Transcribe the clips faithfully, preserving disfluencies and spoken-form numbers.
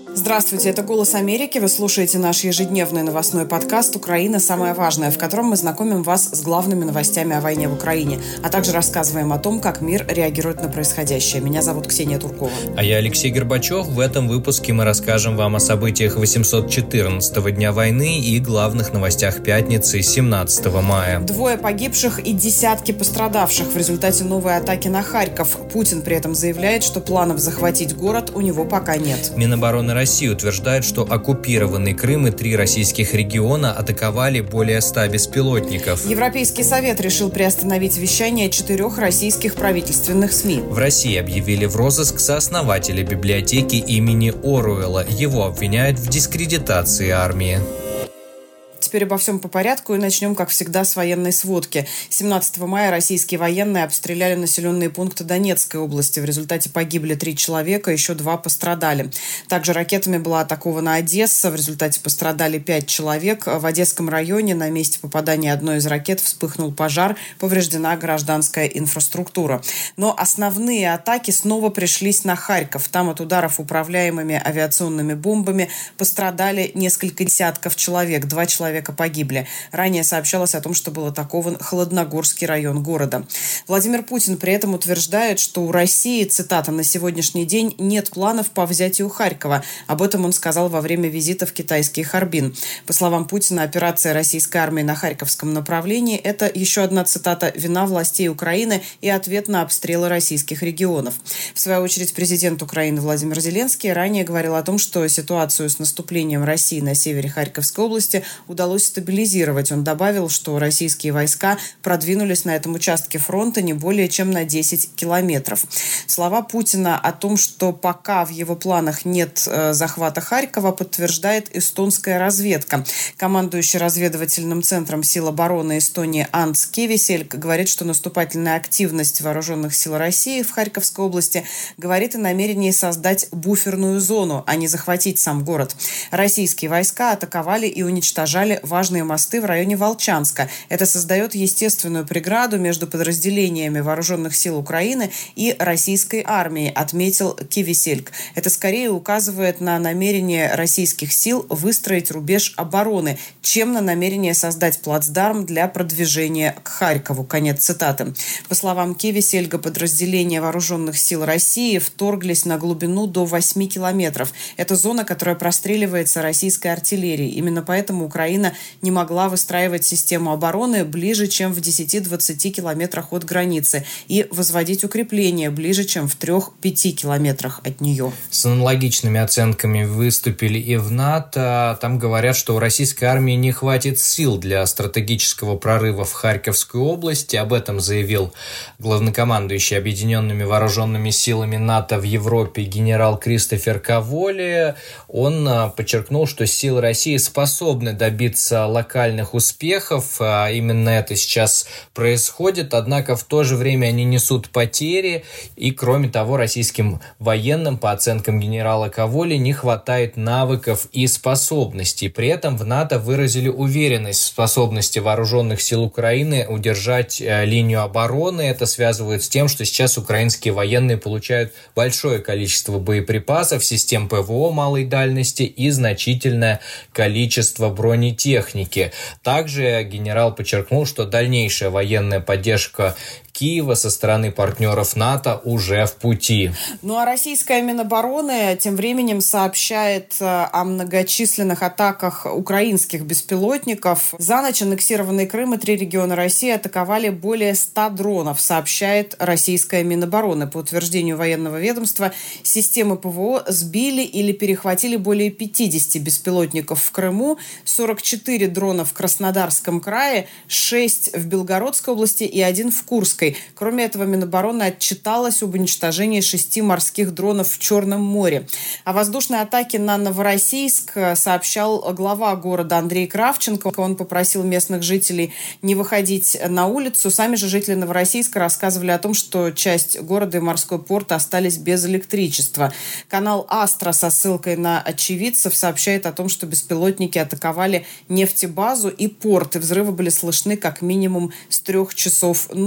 Здравствуйте, это «Голос Америки». Вы слушаете наш ежедневный новостной подкаст «Украина. Самое важное», в котором мы знакомим вас с главными новостями о войне в Украине, а также рассказываем о том, как мир реагирует на происходящее. Меня зовут Ксения Туркова. А я Алексей Горбачев. В этом выпуске мы расскажем вам о событиях восемьсот четырнадцатого дня войны и главных новостях пятницы, семнадцатого мая. Двое погибших и десятки пострадавших в результате новой атаки на Харьков. Путин при этом заявляет, что планов захватить город у него пока нет. Минобороны России утверждает, что оккупированный Крым и три российских региона атаковали более ста беспилотников. Европейский совет решил приостановить вещание четырех российских правительственных СМИ. В России объявили в розыск сооснователя библиотеки имени Оруэлла. Его обвиняют в дискредитации армии. Теперь обо всем по порядку и начнем, как всегда, с военной сводки. семнадцатого мая российские военные обстреляли населенные пункты Донецкой области. В результате погибли три человека, еще два пострадали. Также ракетами была атакована Одесса. В результате пострадали пять человек. В Одесском районе на месте попадания одной из ракет вспыхнул пожар, повреждена гражданская инфраструктура. Но основные атаки снова пришлись на Харьков. Там от ударов управляемыми авиационными бомбами пострадали несколько десятков человек. Два человека погибли. Ранее сообщалось о том, что был атакован Холодногорский район города. Владимир Путин при этом утверждает, что у России, цитата, «на сегодняшний день нет планов по взятию Харькова». Об этом он сказал во время визита в китайский Харбин. По словам Путина, операция российской армии на Харьковском направлении – это, еще одна цитата, «вина властей Украины и ответ на обстрелы российских регионов». В свою очередь, президент Украины Владимир Зеленский ранее говорил о том, что ситуацию с наступлением России на севере Харьковской области удалось стабилизировать. Он добавил, что российские войска продвинулись на этом участке фронта не более чем на десять километров. Слова Путина о том, что пока в его планах нет э, захвата Харькова, подтверждает эстонская разведка. Командующий разведывательным центром сил обороны Эстонии Анс Кивисельк говорит, что наступательная активность вооруженных сил России в Харьковской области говорит о намерении создать буферную зону, а не захватить сам город. Российские войска атаковали и уничтожали важные мосты в районе Волчанска. Это создает естественную преграду между подразделениями вооруженных сил Украины и российской армией, отметил Кивисельк. Это скорее указывает на намерение российских сил выстроить рубеж обороны, чем на намерение создать плацдарм для продвижения к Харькову. Конец цитаты. По словам Кивисельга, подразделения вооруженных сил России вторглись на глубину до восьми километров. Это зона, которая простреливается российской артиллерией. Именно поэтому Украина не могла выстраивать систему обороны ближе, чем в десяти-двадцати километрах от границы и возводить укрепления ближе, чем в трёх-пяти километрах от нее. С аналогичными оценками выступили и в НАТО. Там говорят, что у российской армии не хватит сил для стратегического прорыва в Харьковскую область. Об этом заявил главнокомандующий Объединенными вооруженными силами НАТО в Европе генерал Кристофер Каволи. Он подчеркнул, что силы России способны добиться локальных успехов. Именно это сейчас происходит, однако в то же время они несут потери, и кроме того, российским военным, по оценкам генерала Каволи, не хватает навыков и способностей. При этом в НАТО выразили уверенность в способности вооруженных сил Украины удержать линию обороны. Это связывает с тем, что сейчас украинские военные получают большое количество боеприпасов, систем ПВО малой дальности и значительное количество бронетехники. Техники. Также генерал подчеркнул, что дальнейшая военная поддержка Киева со стороны партнеров НАТО уже в пути. Ну а российская Минобороны тем временем сообщает о многочисленных атаках украинских беспилотников. За ночь аннексированный Крым и три региона России атаковали более ста дронов, сообщает российская Минобороны. По утверждению военного ведомства, системы ПВО сбили или перехватили более пятидесяти беспилотников в Крыму, сорок четыре дрона в Краснодарском крае, шесть в Белгородской области и один в Курской. Кроме этого, Минобороны отчиталась об уничтожении шести морских дронов в Черном море. О воздушной атаке на Новороссийск сообщал глава города Андрей Кравченко. Он попросил местных жителей не выходить на улицу. Сами же жители Новороссийска рассказывали о том, что часть города и морской порт остались без электричества. Канал «Астра» со ссылкой на очевидцев сообщает о том, что беспилотники атаковали нефтебазу и порт, и взрывы были слышны как минимум с трех часов ночи в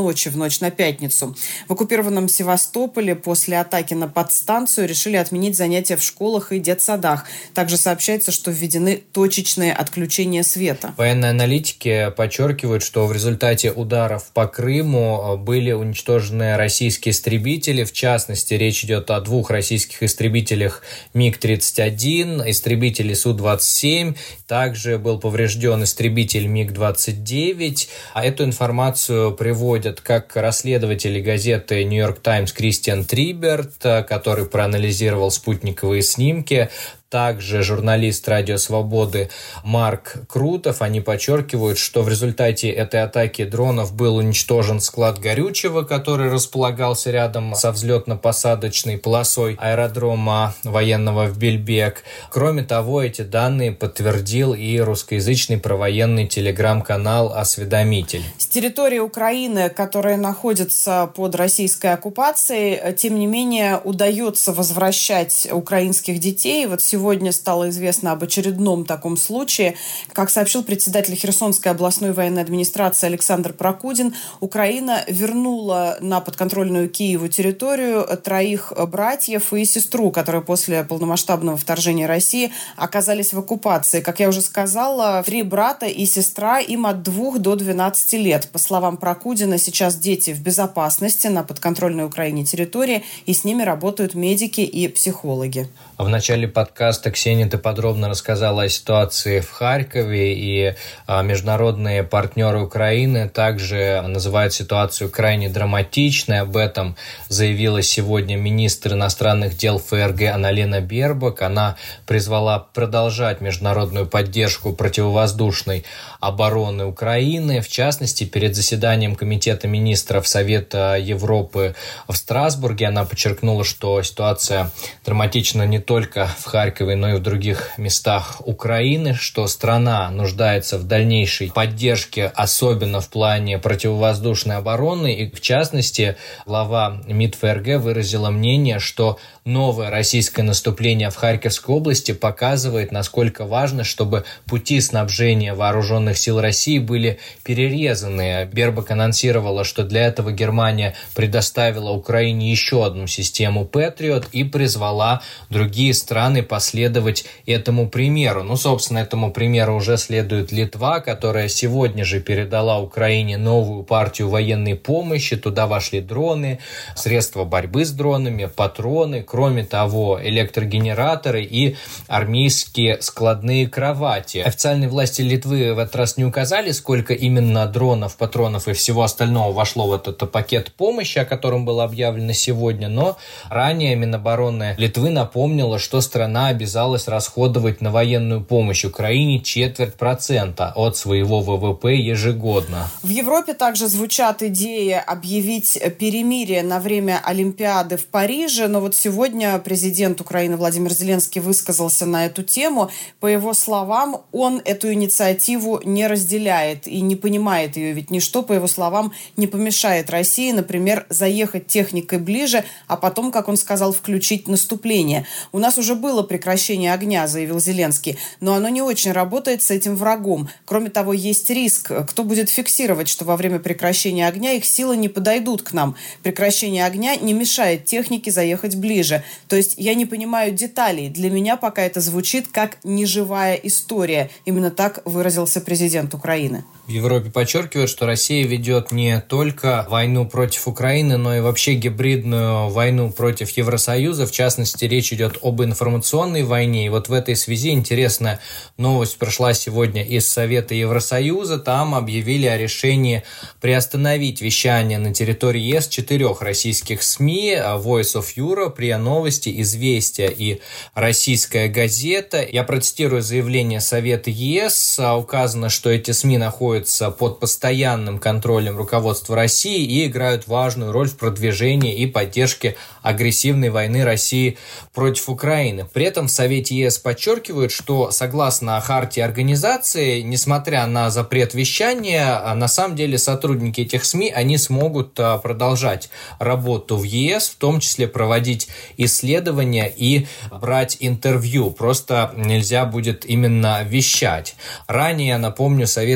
ночь на пятницу. В оккупированном Севастополе после атаки на подстанцию решили отменить занятия в школах и детсадах. Также сообщается, что введены точечные отключения света. Военные аналитики подчеркивают, что в результате ударов по Крыму были уничтожены российские истребители. В частности, речь идет о двух российских истребителях миг тридцать один, истребителе Су двадцать семь. Также был поврежден истребитель миг двадцать девять. А эту информацию приводят как расследователи газеты «Нью-Йорк Таймс» Кристиан Триберт, который проанализировал спутниковые снимки, также журналист «Радио Свободы» Марк Крутов. Они подчеркивают, что в результате этой атаки дронов был уничтожен склад горючего, который располагался рядом со взлетно-посадочной полосой аэродрома военного в Бельбек. Кроме того, эти данные подтвердил и русскоязычный провоенный телеграм-канал «Осведомитель». С территории Украины, которая находится под российской оккупацией, тем не менее удается возвращать украинских детей. Вот сегодня Сегодня стало известно об очередном таком случае. Как сообщил председатель Херсонской областной военной администрации Александр Прокудин, Украина вернула на подконтрольную Киеву территорию троих братьев и сестру, которые после полномасштабного вторжения России оказались в оккупации. Как я уже сказала, три брата и сестра, им от двух до двенадцати лет. По словам Прокудина, сейчас дети в безопасности на подконтрольной Украине территории, и с ними работают медики и психологи. В начале подкаста, Ксения, ты подробно рассказала о ситуации в Харькове, и а, международные партнеры Украины также называют ситуацию крайне драматичной. Об этом заявила сегодня министр иностранных дел ФРГ Анна-Лена Бербок. Она призвала продолжать международную поддержку противовоздушной обороны Украины. В частности, перед заседанием Комитета министров Совета Европы в Страсбурге она подчеркнула, что ситуация драматична не только в Харькове, но и в других местах Украины, что страна нуждается в дальнейшей поддержке, особенно в плане противовоздушной обороны. И, в частности, глава МИД ФРГ выразила мнение, что новое российское наступление в Харьковской области показывает, насколько важно, чтобы пути снабжения вооруженных сил России были перерезаны. Бербок анонсировала, что для этого Германия предоставила Украине еще одну систему Патриот и призвала другие страны последовать этому примеру. Ну, собственно, этому примеру уже следует Литва, которая сегодня же передала Украине новую партию военной помощи. Туда вошли дроны, средства борьбы с дронами, патроны, кроме того, электрогенераторы и армейские складные кровати. Официальные власти Литвы в этот раз не указали, сколько именно дронов, патронов и всего остального вошло в этот пакет помощи, о котором было объявлено сегодня, но ранее Минобороны Литвы напомнила, что страна обязалась расходовать на военную помощь Украине четверть процента от своего ВВП ежегодно. В Европе также звучат идеи объявить перемирие на время Олимпиады в Париже, но вот сегодня президент Украины Владимир Зеленский высказался на эту тему. По его словам, он эту инициативу не разделяет и не понимает ее, ведь ничто, по его словам, не помешает России, например, заехать техникой ближе, а потом, как он сказал, включить наступление. У нас уже было прекращение огня, заявил Зеленский, но оно не очень работает с этим врагом. Кроме того, есть риск. Кто будет фиксировать, что во время прекращения огня их силы не подойдут к нам? Прекращение огня не мешает технике заехать ближе. То есть я не понимаю деталей. Для меня пока это звучит как неживая история. Именно так выразился президент Украины. В Европе подчеркивают, что Россия ведет не только войну против Украины, но и вообще гибридную войну против Евросоюза. В частности, речь идет об информационной войне. И вот в этой связи интересная новость прошла сегодня из Совета Евросоюза. Там объявили о решении приостановить вещание на территории ЕС четырех российских СМИ: Voice of Europe, РИА Новости, Известия и Российская газета. Я процитирую заявление Совета ЕС. Указано, что эти СМИ находятся под постоянным контролем руководства России и играют важную роль в продвижении и поддержке агрессивной войны России против Украины. При этом в Совете ЕС подчеркивают, что согласно хартии организации, несмотря на запрет вещания, на самом деле сотрудники этих СМИ, они смогут продолжать работу в ЕС, в том числе проводить исследования и брать интервью. Просто нельзя будет именно вещать. Ранее, напомню, Совет ЕС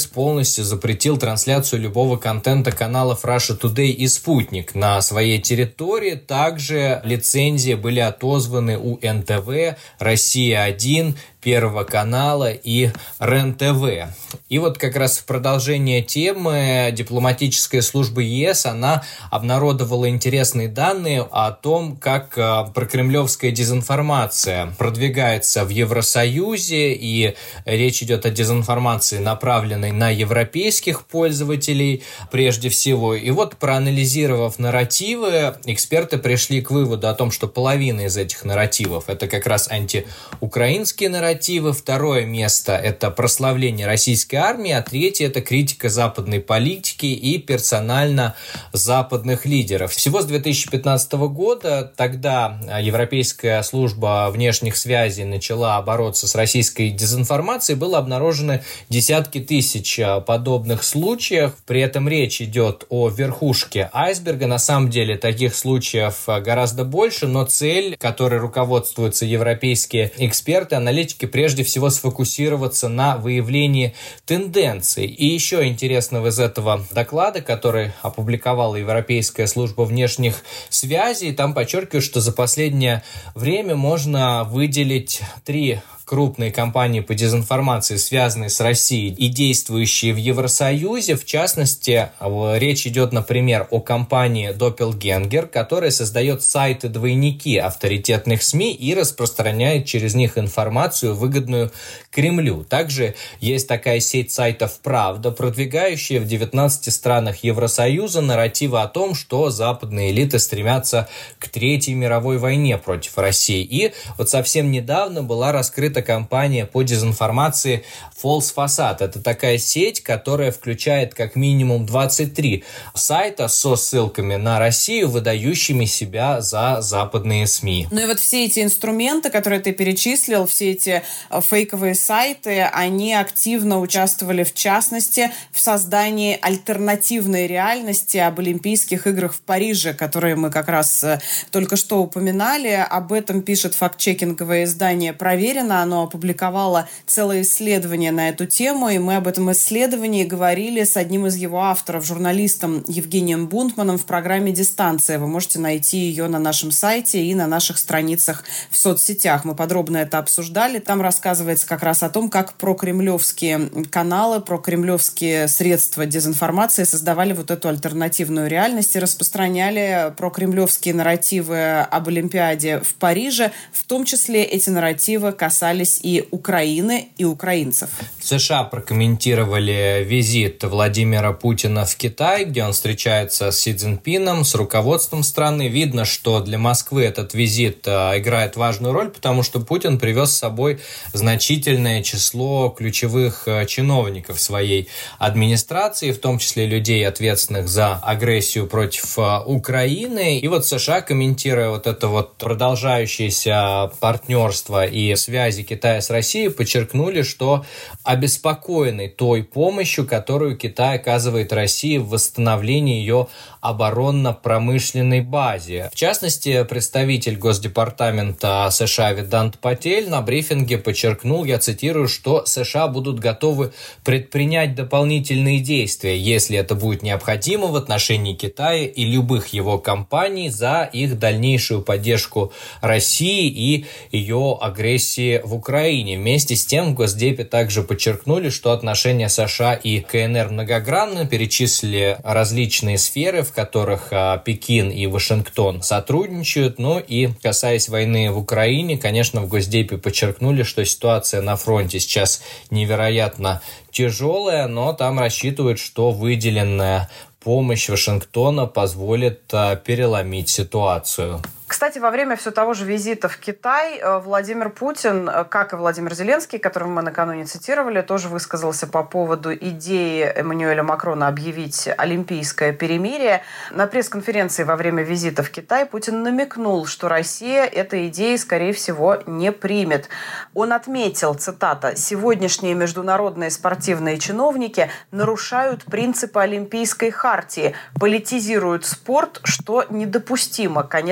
полностью запретил трансляцию любого контента каналов Russia Today и Спутник на своей территории. Также лицензии были отозваны у эн тэ вэ, Россия один, Первого канала и РЕН-ТВ. И вот как раз в продолжение темы дипломатическая служба ЕС, она обнародовала интересные данные о том, как прокремлевская дезинформация продвигается в Евросоюзе, и речь идет о дезинформации, направленной на европейских пользователей прежде всего. И вот, проанализировав нарративы, эксперты пришли к выводу о том, что половина из этих нарративов – это как раз антиукраинские нарративы, второе место – это прославление российской армии, а третье – это критика западной политики и персонально западных лидеров. Всего с две тысячи пятнадцатого года, тогда Европейская служба внешних связей начала бороться с российской дезинформацией, было обнаружено десятки тысяч подобных случаев. При этом речь идет о верхушке айсберга. На самом деле таких случаев гораздо больше, но цель, которой руководствуются европейские эксперты, аналитики, прежде всего сфокусироваться на выявлении тенденций. И еще интересного из этого доклада, который опубликовала Европейская служба внешних связей, там подчеркивают, что за последнее время можно выделить три крупные компании по дезинформации, связанные с Россией и действующие в Евросоюзе. В частности, речь идет, например, о компании Doppelganger, которая создает сайты-двойники авторитетных СМИ и распространяет через них информацию, выгодную Кремлю. Также есть такая сеть сайтов «Правда», продвигающая в девятнадцати странах Евросоюза нарративы о том, что западные элиты стремятся к Третьей мировой войне против России. И вот совсем недавно была раскрыта компания по дезинформации False Facade. Это такая сеть, которая включает как минимум двадцать три сайта со ссылками на Россию, выдающими себя за западные СМИ. Ну и вот все эти инструменты, которые ты перечислил, все эти фейковые сайты, они активно участвовали, в частности, в создании альтернативной реальности об Олимпийских играх в Париже, которые мы как раз только что упоминали. Об этом пишет фактчекинговое издание «Проверено». Оно опубликовало целое исследование на эту тему, и мы об этом исследовании говорили с одним из его авторов, журналистом Евгением Бунтманом, в программе «Дистанция». Вы можете найти ее на нашем сайте и на наших страницах в соцсетях. Мы подробно это обсуждали. Там рассказывается как раз о том, как прокремлевские каналы, прокремлевские средства дезинформации создавали вот эту альтернативную реальность и распространяли прокремлевские нарративы об Олимпиаде в Париже. В том числе эти нарративы касались и Украины, и украинцев. США прокомментировали визит Владимира Путина в Китай, где он встречается с Си Цзиньпином, с руководством страны. Видно, что для Москвы этот визит играет важную роль, потому что Путин привез с собой значительное число ключевых чиновников своей администрации, в том числе людей, ответственных за агрессию против Украины. И вот США, комментируя вот это вот продолжающееся партнерство и связи Китая с Россией, подчеркнули, что обеспокоены той помощью, которую Китай оказывает России в восстановлении ее оборонно-промышленной базе. В частности, представитель Госдепартамента США Ведант Патель на брифинге подчеркнул, я цитирую, что США будут готовы предпринять дополнительные действия, если это будет необходимо, в отношении Китая и любых его компаний за их дальнейшую поддержку России и ее агрессии в Украине. Вместе с тем в Госдепе также подчеркнули, что отношения США и КНР многогранны, перечислили различные сферы, в которых а, Пекин и Вашингтон сотрудничают. Ну и касаясь войны в Украине, конечно, в Госдепе подчеркнули, что ситуация на фронте сейчас невероятно тяжелая, но там рассчитывают, что выделенная помощь Вашингтона позволит а, переломить ситуацию. Кстати, во время все того же визита в Китай Владимир Путин, как и Владимир Зеленский, которого мы накануне цитировали, тоже высказался по поводу идеи Эммануэля Макрона объявить олимпийское перемирие. На пресс-конференции во время визита в Китай Путин намекнул, что Россия этой идеи, скорее всего, не примет. Он отметил, цитата, «сегодняшние международные спортивные чиновники нарушают принципы Олимпийской хартии, политизируют спорт, что недопустимо». Конец цитаты.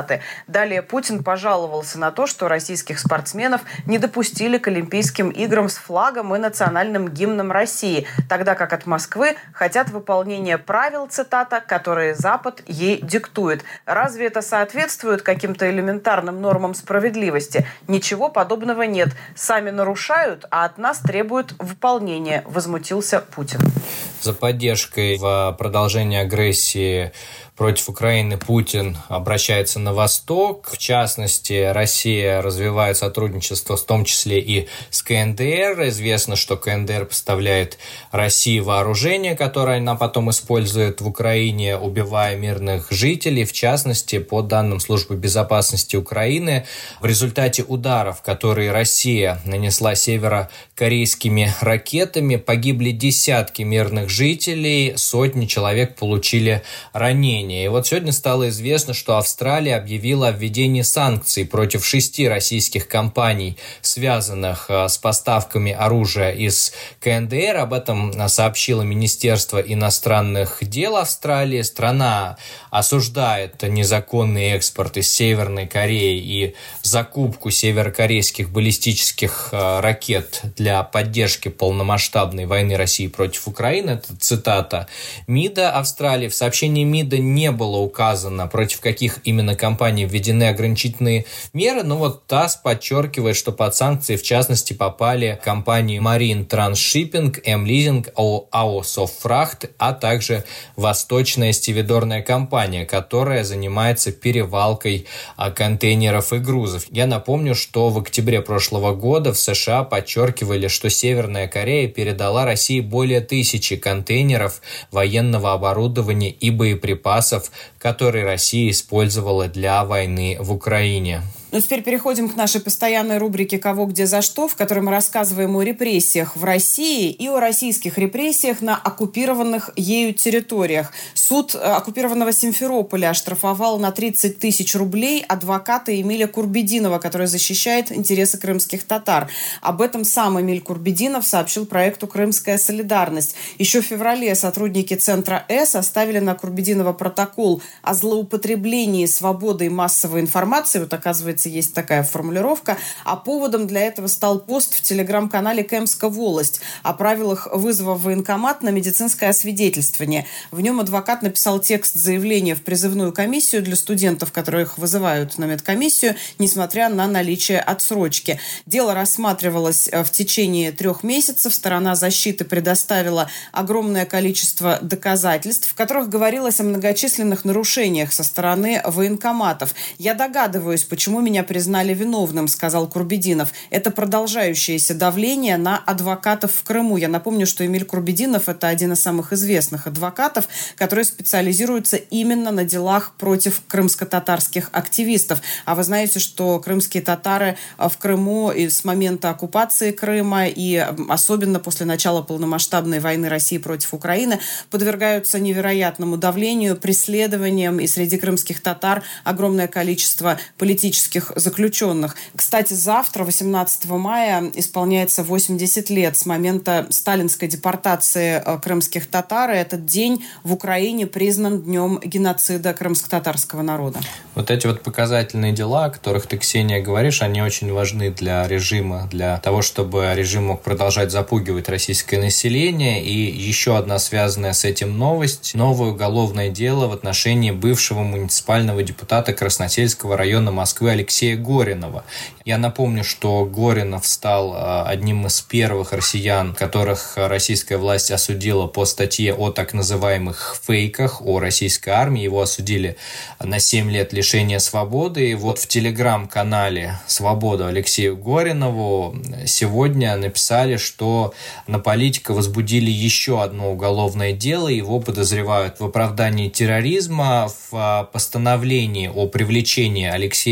цитаты. Далее Путин пожаловался на то, что российских спортсменов не допустили к Олимпийским играм с флагом и национальным гимном России, тогда как от Москвы хотят выполнения правил, цитата, которые Запад ей диктует. Разве это соответствует каким-то элементарным нормам справедливости? Ничего подобного нет. Сами нарушают, а от нас требуют выполнения, возмутился Путин. За поддержкой в продолжении агрессии против Украины Путин обращается на Восток. В частности, Россия развивает сотрудничество, в том числе и с ка эн дэ эр. Известно, что ка эн дэ эр поставляет России вооружение, которое она потом использует в Украине, убивая мирных жителей. В частности, по данным Службы безопасности Украины, в результате ударов, которые Россия нанесла северокорейскими ракетами, погибли десятки мирных жителей, сотни человек получили ранения. И вот сегодня стало известно, что Австралия объявила о введении санкций против шести российских компаний, связанных с поставками оружия из ка эн дэ эр. Об этом сообщило Министерство иностранных дел Австралии. Страна осуждает незаконный экспорт из Северной Кореи и закупку северокорейских баллистических ракет для поддержки полномасштабной войны России против Украины. Это цитата МИДа Австралии. В сообщении МИДа не было указано, против каких именно компаний введены ограничительные меры, но вот ТАСС подчеркивает, что под санкции в частности попали компании Marine Transshipping, M-Leasing, АО Софтфрахт, а также Восточная стивидорная компания, которая занимается перевалкой контейнеров и грузов. Я напомню, что в октябре прошлого года в США подчеркивали, что Северная Корея передала России более тысячи контейнеров военного оборудования и боеприпасов, которые Россия использовала для войны в Украине. Ну, теперь переходим к нашей постоянной рубрике «Кого, где, за что», в которой мы рассказываем о репрессиях в России и о российских репрессиях на оккупированных ею территориях. Суд оккупированного Симферополя оштрафовал на тридцать тысяч рублей адвоката Эмиля Курбединова, который защищает интересы крымских татар. Об этом сам Эмиль Курбединов сообщил проекту «Крымская солидарность». Еще в феврале сотрудники Центра С составили на Курбединова протокол о злоупотреблении свободой массовой информации. Вот, оказывается, есть такая формулировка. А поводом для этого стал пост в телеграм-канале «Кемская волость» о правилах вызова в военкомат на медицинское освидетельствование. В нем адвокат написал текст заявления в призывную комиссию для студентов, которых вызывают на медкомиссию, несмотря на наличие отсрочки. Дело рассматривалось в течение трех месяцев. Сторона защиты предоставила огромное количество доказательств, в которых говорилось о многочисленных нарушениях со стороны военкоматов. «Я догадываюсь, почему меня признали виновным», — сказал Курбединов. «Это продолжающееся давление на адвокатов в Крыму». Я напомню, что Эмиль Курбединов — это один из самых известных адвокатов, которые специализируются именно на делах против крымско-татарских активистов. А вы знаете, что крымские татары в Крыму и с момента оккупации Крыма и особенно после начала полномасштабной войны России против Украины подвергаются невероятному давлению, преследованиям, и среди крымских татар огромное количество политических заключенных. Кстати, завтра, восемнадцатого мая, исполняется восемьдесят лет с момента сталинской депортации крымских татар. И этот день в Украине признан днем геноцида крымско-татарского народа. Вот эти вот показательные дела, о которых ты, Ксения, говоришь, они очень важны для режима, для того, чтобы режим мог продолжать запугивать российское население. И еще одна связанная с этим новость. Новое уголовное дело в отношении бывшего муниципального депутата Красносельского района Москвы Алексея Горинова. Я напомню, что Горинов стал одним из первых россиян, которых российская власть осудила по статье о так называемых фейках о российской армии. Его осудили на семь лет лишения свободы. И вот в телеграм-канале «Свобода» Алексею Горинову сегодня написали, что на политика возбудили еще одно уголовное дело. Его подозревают в оправдании терроризма, в постановлении о привлечении Алексея Горинова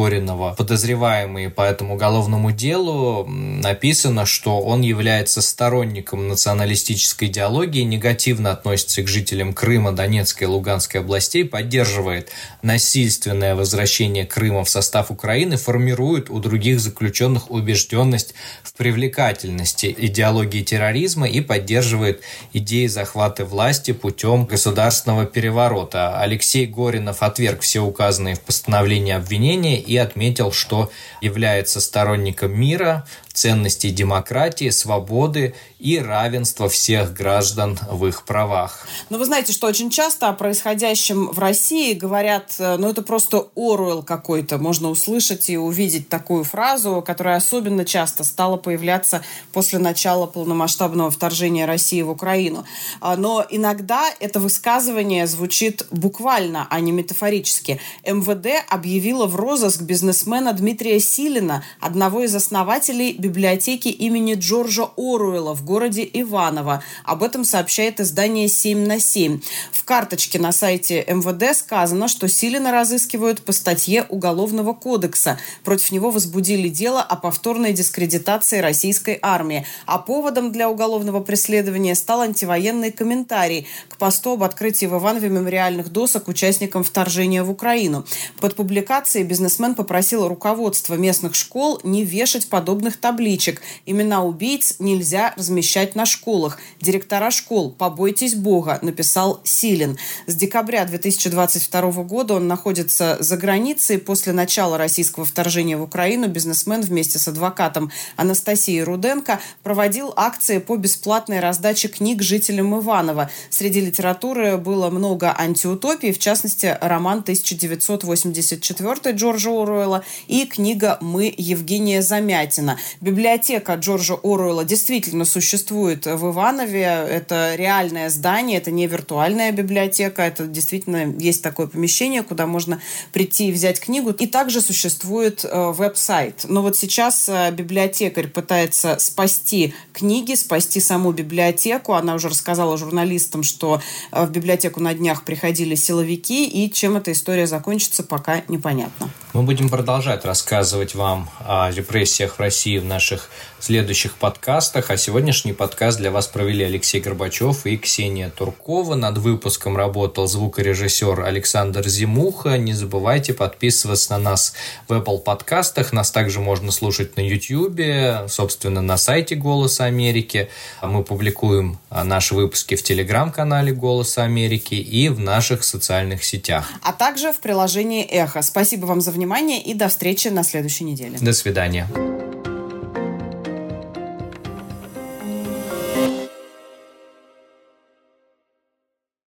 Горинова, подозреваемый по этому уголовному делу, написано, что он является сторонником националистической идеологии, негативно относится к жителям Крыма, Донецкой и Луганской областей, поддерживает насильственное возвращение Крыма в состав Украины, формирует у других заключенных убежденность в привлекательности идеологии терроризма и поддерживает идеи захвата власти путем государственного переворота. Алексей Горинов отверг все указанные в постановлении обвинения и отметил, что является сторонником мира, ценностей демократии, свободы и равенства всех граждан в их правах. Но вы знаете, что очень часто о происходящем в России говорят, ну это просто Оруэлл какой-то. Можно услышать и увидеть такую фразу, которая особенно часто стала появляться после начала полномасштабного вторжения России в Украину. Но иногда это высказывание звучит буквально, а не метафорически. эм вэ дэ объявило в розыск бизнесмена Дмитрия Силина, одного из основателей библиотеки имени Джорджа Оруэлла в городе Иваново. Об этом сообщает издание семь на семь. В карточке на сайте эм вэ дэ сказано, что Силина разыскивают по статье Уголовного кодекса. Против него возбудили дело о повторной дискредитации российской армии. А поводом для уголовного преследования стал антивоенный комментарий к посту об открытии в Иванове мемориальных досок участникам вторжения в Украину. Под публикацией бизнесмен попросил руководство местных школ не вешать подобных табличек. табличек. Имена убийц нельзя размещать на школах. Директора школ, побойтесь Бога, написал Силин. С декабря две тысячи двадцать второго года он находится за границей. После начала российского вторжения в Украину бизнесмен вместе с адвокатом Анастасией Руденко проводил акции по бесплатной раздаче книг жителям Иванова. Среди литературы было много антиутопий, в частности, роман тысяча девятьсот восемьдесят четвёртый Джорджа Оруэлла и книга «Мы» Евгения Замятина. Библиотека Джорджа Оруэлла действительно существует в Иванове. Это реальное здание, это не виртуальная библиотека. Это действительно есть такое помещение, куда можно прийти и взять книгу. И также существует э, веб-сайт. Но вот сейчас э, библиотекарь пытается спасти книги, спасти саму библиотеку. Она уже рассказала журналистам, что э, в библиотеку на днях приходили силовики, и чем эта история закончится, пока непонятно. Мы будем продолжать рассказывать вам о репрессиях в России в наших следующих подкастах. А сегодняшний подкаст для вас провели Алексей Горбачев и Ксения Туркова. Над выпуском работал звукорежиссер Александр Зимуха. Не забывайте подписываться на нас в Apple подкастах. Нас также можно слушать на YouTube, собственно, на сайте «Голоса Америки». Мы публикуем наши выпуски в Телеграм-канале «Голоса Америки» и в наших социальных сетях. А также в приложении «Эхо». Спасибо вам за внимание и до встречи на следующей неделе. До свидания.